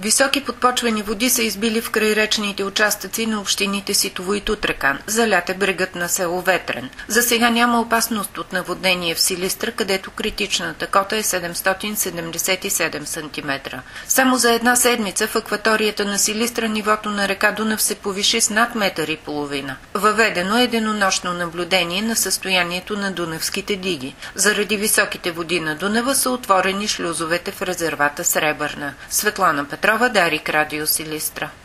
Високи подпочвени води са избили в крайречните участъци на общините Ситово и Тутракан. Залят е брегът на село Ветрен. За сега няма опасност от наводнение в Силистра, където критичната кота е 777 см. Само за една седмица в акваторията на Силистра нивото на река Дунав се повиши с над 1,5 метра. Въведено е денонощно наблюдение на състоянието на дунавските диги. Заради високите води на Дунава са отворени шлюзовете в резервата Сребърна. Светлана Петрова, Дарик, Радио Силистра.